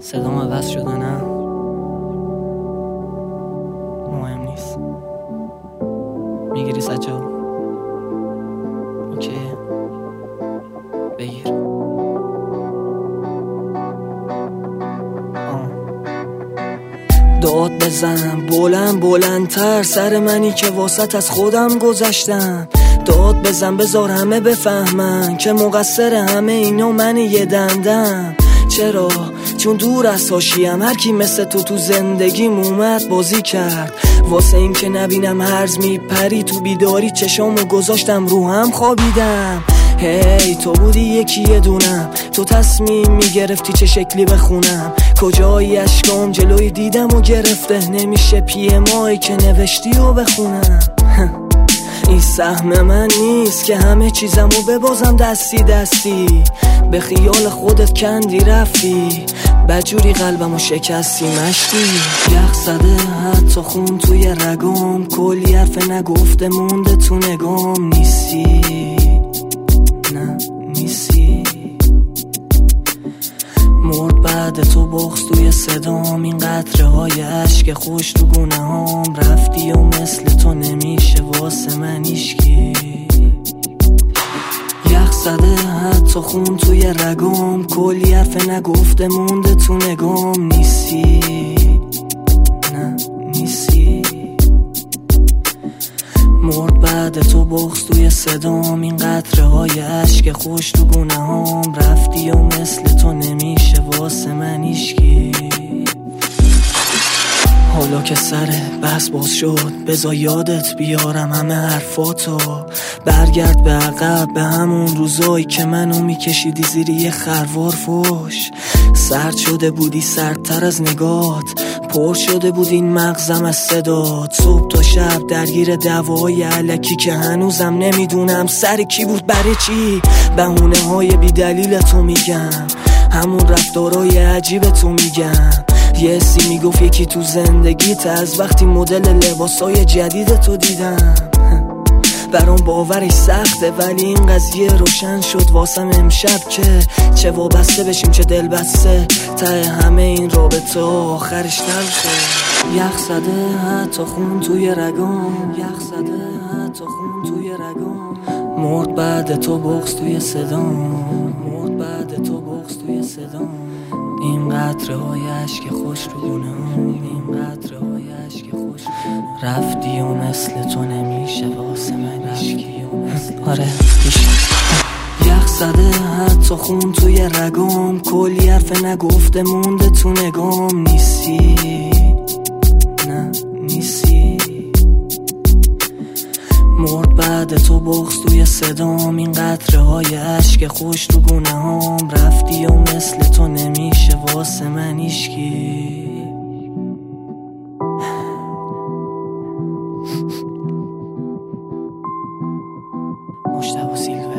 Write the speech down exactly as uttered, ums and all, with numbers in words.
صدام عوض شده نه؟ مهم نیست. میگیری سجاد؟ اوکی بگیر. داد بزن بلند بلندتر، سر منی که واسط از خودم گذشتم. داد بزن بذار همه بفهمن که مقصر همه اینا من یه دندم. چرا؟ چون دور از حاشیه‌ام، هر کی مثل تو تو زندگیم اومد بازی کرد. واسه این که نبینم هرز میپری تو بیداری، چشامو گذاشتم رو هم خوابیدم. هی hey, تو بودی یکی یه دونم، تو تصمیم میگرفتی چه شکلی بخونم. کجایی اشکام جلوی دیدم و گرفته، نمیشه پی مایی که نوشتی و بخونم. این سهم من نیست که همه چیزمو ببازم دستی دستی. به خیال خودت کندی رفتی، بجوری قلبمو شکستی مشتی. یخ زده حتی خون توی رگام، کلی حرف نگفته مونده تو نگام. نیستی نه نیستی، مرد بعد تو بغض توی صدام. این قطره های عشق خوش تو گونه هام، رفتی و مثل تو نمیشه واسه من هیچکی. یخ زده حتی خون توی رگام، کلی حرف نگفته مونده تو نگام. نیستی نه نیستی، مرد بعد تو بغض توی صدام. این قطره های عشق خوش تو گونه هام، رفتی و مثل تو نمیشه واسه من هیچکی. حالا که سر بحث باز شد، بذار یادت بیارم همه حرفاتو. برگرد به عقب، به همون روزایی که منو میکشیدی زیر یه خروار فوش. سرد شده بودی سردتر از نگات، پر شده بود این مغزم از صدات. صبح تا شب درگیر دعوای الکی که هنوزم نمیدونم سر کی بود برای چی. بهونه های بی دلیل تو میگم، همون رفتارای عجیب تو میگم. یه سی میگفت یکی تو زندگیت، از وقتی مدل لباسای جدید تو دیدم. برام باورش سخته ولی این قضیه روشن شد واسم امشب که چه وابسته بشیم چه دل بسته. ته همه این رابطه آخرش تلخه. یخ زده حتی خون توی رگام، یخ زده حتی خون توی رگام. مرد بعد تو بغض توی صدام، مرد بعد تو بغض توی صدام. این قطره های عشق خوش رو گونه‌ام، این قطره های عشق خوش رو گونه‌ام. رفتی و مثل تو نمیشه واسه من هیچکی. آره یخ زده حتی خون توی رگام، کلی حرف نگفته مونده تو نگام. نیستی نه نیستی، مرد بعد تو بغض توی صدام. این قطره های عشق خوش تو گونه هام، رفتی و مثل تو نمیشه واسه من هیچکی. مجتبی سیلوی